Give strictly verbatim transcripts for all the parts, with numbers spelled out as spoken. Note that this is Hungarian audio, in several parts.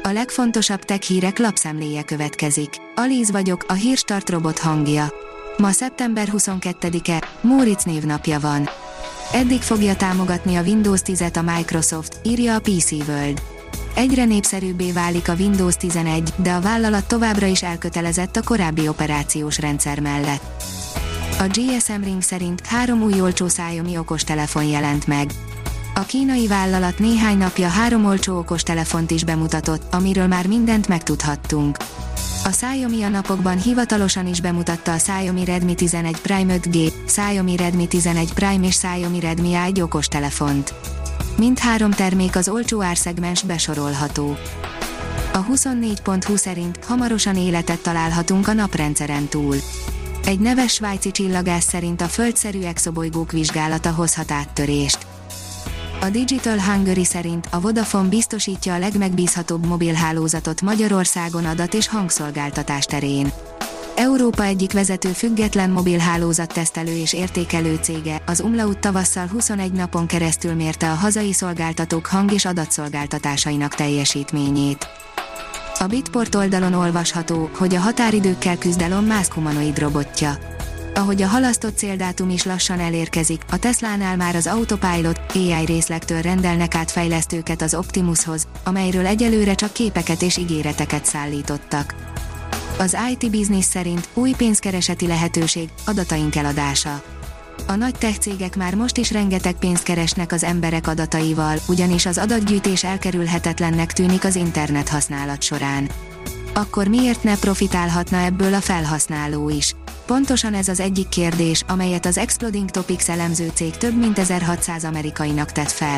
A legfontosabb tech hírek lapszemléje következik. Alíz vagyok, a Hírstart robot hangja. Ma szeptember huszonkettedike, Móricz névnapja van. Eddig fogja támogatni a Windows tízet a Microsoft, írja a pé cé World. Egyre népszerűbbé válik a Windows tizenegy, de a vállalat továbbra is elkötelezett a korábbi operációs rendszer mellett. A gé es em Ring szerint három új olcsó Xiaomi okostelefon jelent meg. A kínai vállalat néhány napja három olcsó okostelefont is bemutatott, amiről már mindent megtudhattunk. A Xiaomi a napokban hivatalosan is bemutatta a Xiaomi Redmi tizenegy Prime öt G, Xiaomi Redmi tizenegy Prime és Xiaomi Redmi á egy okostelefont. Mindhárom termék az olcsó árszegmens besorolható. A huszonnégy pont hu szerint hamarosan életet találhatunk a naprendszeren túl. Egy neves svájci csillagász szerint a földszerű exobolygók vizsgálata hozhat áttörést. A Digital Hungary szerint a Vodafone biztosítja a legmegbízhatóbb mobilhálózatot Magyarországon adat- és hangszolgáltatás terén. Európa egyik vezető független mobilhálózat tesztelő és értékelő cége, az Umlaut tavasszal huszonegy napon keresztül mérte a hazai szolgáltatók hang- és adatszolgáltatásainak teljesítményét. A Bitport oldalon olvasható, hogy a határidőkkel küzd Elon Musk humanoid robotja. Ahogy a halasztott céldátum is lassan elérkezik, a Teslánál már az Autopilot á i részlegtől rendelnek át fejlesztőket az Optimushoz, amelyről egyelőre csak képeket és ígéreteket szállítottak. Az i té Business szerint új pénzkereseti lehetőség, adataink eladása. A nagy tech cégek már most is rengeteg pénzt keresnek az emberek adataival, ugyanis az adatgyűjtés elkerülhetetlennek tűnik az internet használat során. Akkor miért ne profitálhatna ebből a felhasználó is? Pontosan ez az egyik kérdés, amelyet az Exploding Topics elemző cég több mint ezerhatszáz amerikainak tett fel.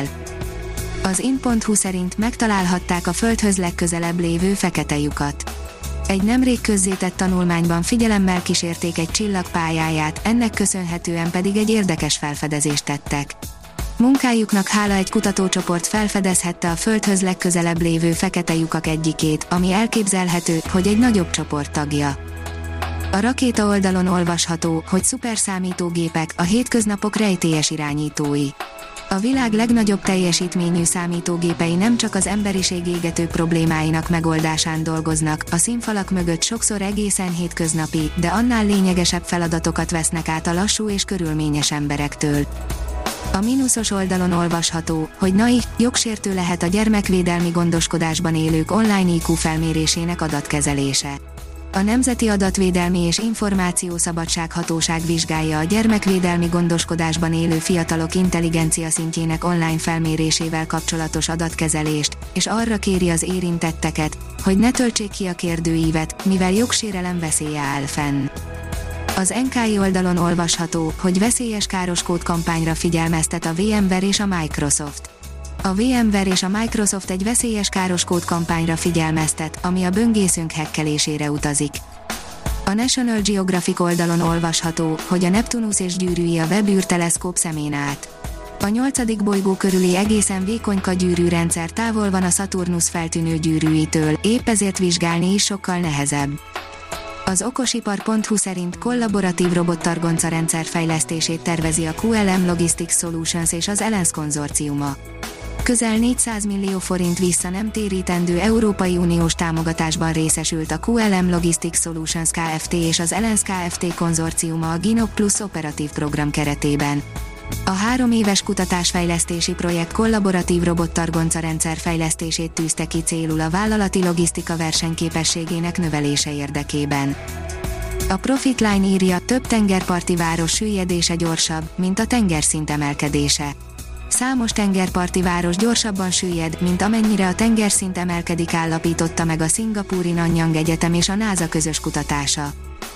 Az in pont hu szerint megtalálhatták a Földhöz legközelebb lévő fekete lyukat. Egy nemrég közzétett tanulmányban figyelemmel kísérték egy csillag pályáját, ennek köszönhetően pedig egy érdekes felfedezést tettek. Munkájuknak hála egy kutatócsoport felfedezhette a Földhöz legközelebb lévő fekete lyukak egyikét, ami elképzelhető, hogy egy nagyobb csoport tagja. A rakéta oldalon olvasható, hogy szuperszámítógépek a hétköznapok rejtélyes irányítói. A világ legnagyobb teljesítményű számítógépei nem csak az emberiség égető problémáinak megoldásán dolgoznak, a színfalak mögött sokszor egészen hétköznapi, de annál lényegesebb feladatokat vesznek át a lassú és körülményes emberektől. A mínuszos oldalon olvasható, hogy nai, jogsértő lehet a gyermekvédelmi gondoskodásban élők online í kú felmérésének adatkezelése. A Nemzeti Adatvédelmi és Információszabadság Hatóság vizsgálja a gyermekvédelmi gondoskodásban élő fiatalok intelligencia szintjének online felmérésével kapcsolatos adatkezelést, és arra kéri az érintetteket, hogy ne töltsék ki a kérdőívet, mivel jogsérelem veszélye áll fenn. Az en ká i oldalon olvasható, hogy veszélyes károskód kampányra figyelmeztet a VMware és a Microsoft. A VMware és a Microsoft egy veszélyes károskód kampányra figyelmeztet, ami a böngészőnk hekkelésére utazik. A National Geographic oldalon olvasható, hogy a Neptunus és gyűrűi a Webb űrteleszkóp szemén át. A nyolcadik bolygó körüli egészen vékonyka gyűrűrendszer távol van a Saturnus feltűnő gyűrűitől, épp ezért vizsgálni is sokkal nehezebb. Az okosipar pont hu szerint kollaboratív robottargonca rendszer fejlesztését tervezi a kú el em Logistics Solutions és az Elens konzorciuma. Közel négyszáz millió forint vissza nem térítendő Európai Uniós támogatásban részesült a kú el em Logistics Solutions Kft. És az Elens Kft. Konzorciuma a Ginop Plus operatív program keretében. A három éves kutatásfejlesztési projekt kollaboratív robottargonca rendszer fejlesztését tűzte ki célul a vállalati logisztika versenyképességének növelése érdekében. A Profitline írja, több tengerparti város süllyedése gyorsabb, mint a tengerszint emelkedése. Számos tengerparti város gyorsabban süllyed, mint amennyire a tengerszint emelkedik, állapította meg a szingapúri Nanyang Egyetem és a NASA közös kutatása.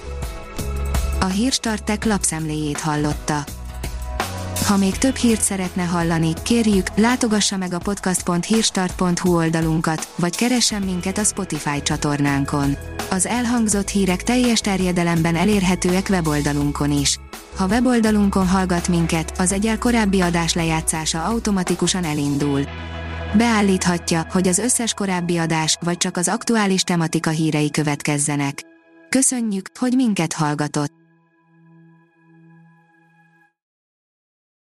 A Hírstart Tech lapszemléjét hallotta. Ha még több hírt szeretne hallani, kérjük, látogassa meg a podcast pont hírstart pont hu oldalunkat, vagy keressen minket a Spotify csatornánkon. Az elhangzott hírek teljes terjedelemben elérhetőek weboldalunkon is. Ha weboldalunkon hallgat minket, az egyel korábbi adás lejátszása automatikusan elindul. Beállíthatja, hogy az összes korábbi adás, vagy csak az aktuális tematika hírei következzenek. Köszönjük, hogy minket hallgatott!